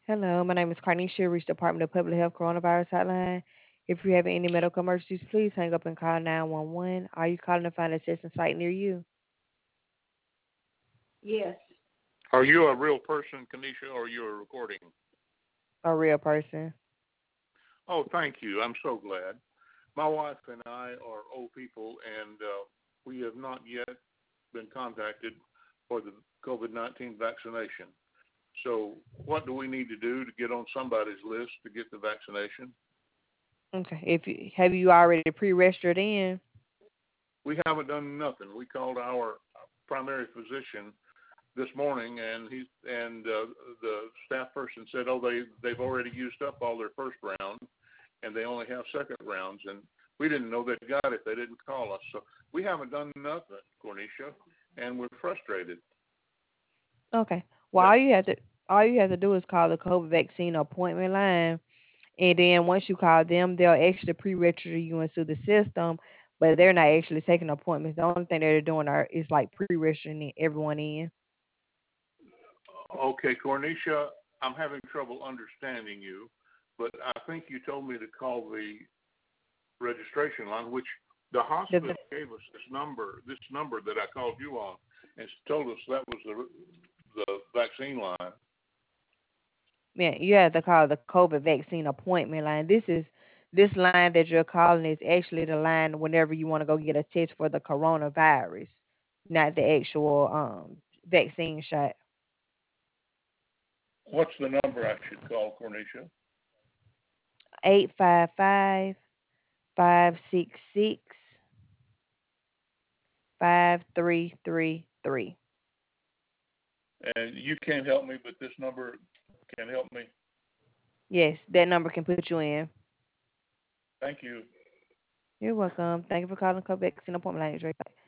Hello, my name is Carnisha, Reach Department of Public Health Coronavirus Hotline. If you have any medical emergencies, please hang up and call 911. Are you calling to find a testing site near you? Yes. Are you a real person, Kanisha, or are you a recording? A real person. Oh, thank you. I'm so glad. My wife and I are old people, and we have not yet been contacted for the COVID-19 vaccination. So, what do we need to do to get on somebody's list to get the vaccination? Okay. If you have you already pre-registered in? We haven't done nothing. We called our primary physician this morning, and the staff person said, "Oh, they've already used up all their first round, and they only have second rounds." And we didn't know they got it. They didn't call us, so we haven't done nothing, Cornisha, and we're frustrated. Okay. Well, That all you have to do is call the COVID vaccine appointment line, and then once you call them, they'll actually pre-register you into the system, but they're not actually taking appointments. The only thing they're doing is like pre-registering everyone in. okay, Cornisha? I'm having trouble understanding you, but I think you told me to call the registration line, which the hospital The gave us this number that I called you on, and told us that was the vaccine line. Yeah, you have to call the COVID vaccine appointment line. This line that you're calling is actually the line whenever you want to go get a test for the coronavirus, not the actual vaccine shot. What's the number I should call, Cornisha? 855-566-5333. And you can't help me, but this number can help me. Yes, that number can put you in. Thank you. You're welcome. Thank you for calling COVID vaccine appointment line.